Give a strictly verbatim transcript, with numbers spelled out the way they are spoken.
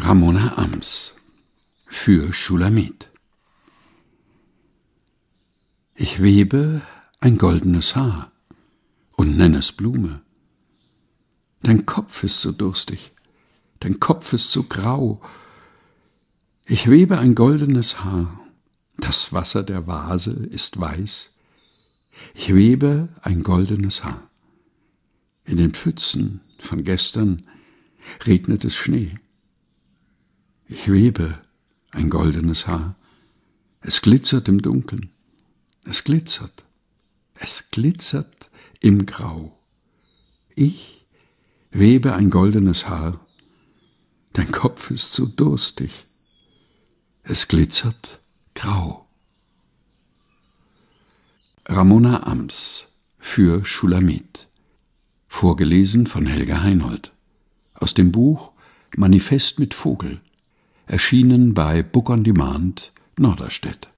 Ramona Ams für Schulamit. Ich webe ein goldenes Haar und nenn es Blume. Dein Kopf ist so durstig, dein Kopf ist so grau. Ich webe ein goldenes Haar, das Wasser der Vase ist weiß. Ich webe ein goldenes Haar. In den Pfützen von gestern regnet es Schnee. Ich webe ein goldenes Haar. Es glitzert im Dunkeln. Es glitzert. Es glitzert im Grau. Ich webe ein goldenes Haar. Dein Kopf ist so durstig. Es glitzert grau. Ramona Ams für Schulamit. Vorgelesen von Helga Heinold. Aus dem Buch Manifest mit Vogel. Erschienen bei Book on Demand, Norderstedt.